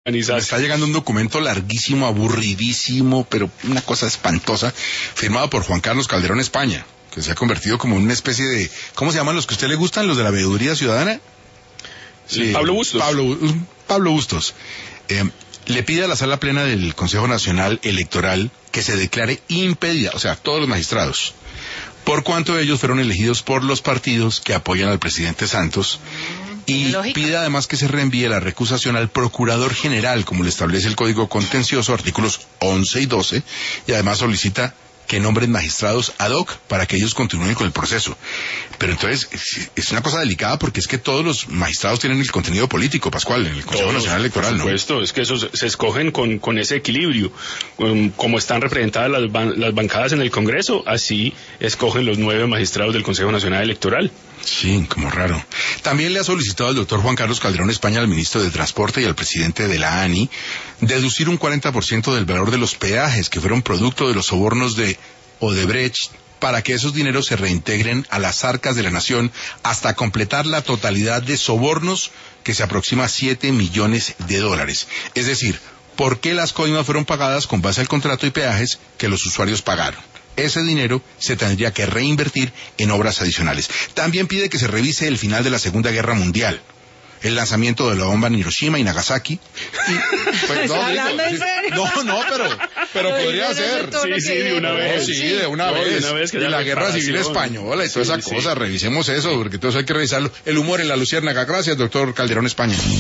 Me está llegando un documento larguísimo, aburridísimo, pero una cosa espantosa, firmado por Juan Carlos Calderón España, que se ha convertido como en una especie de... ¿Cómo se llaman los que a usted le gustan? ¿Los de la veeduría ciudadana? Sí, Pablo Bustos. Pablo Bustos. Le pide a la Sala Plena del Consejo Nacional Electoral que se declare impedida, o sea, todos los magistrados, por cuanto ellos fueron elegidos por los partidos que apoyan al presidente Santos, y pide además que se reenvíe la recusación al Procurador General, como le establece el Código Contencioso, artículos 11 y 12, y además solicita que nombren magistrados ad hoc para que ellos continúen con el proceso. Pero entonces, es una cosa delicada porque es que todos los magistrados tienen el contenido político, Pascual, en el Consejo Nacional Electoral, ¿no? Por supuesto, es que esos se escogen con ese equilibrio. Como están representadas las bancadas en el Congreso, así escogen los 9 magistrados del Consejo Nacional Electoral. Sí, como raro. También le ha solicitado al doctor Juan Carlos Calderón España al ministro de Transporte y al presidente de la ANI deducir un 40% del valor de los peajes que fueron producto de los sobornos de Odebrecht para que esos dineros se reintegren a las arcas de la nación hasta completar la totalidad de sobornos, que se aproxima a $7 millones. Es decir, ¿por qué las coimas fueron pagadas con base al contrato y peajes que los usuarios pagaron? Ese dinero se tendría que reinvertir en obras adicionales. También pide que se revise el final de la Segunda Guerra Mundial, el lanzamiento de la bomba en Hiroshima y Nagasaki. Pues, pero podría ser. Sí, de una vez. Sí, de una vez. Y la Guerra Civil Española y toda esa cosa, revisemos eso, porque entonces hay que revisarlo. El humor en la luciérnaga. Gracias, doctor Calderón España.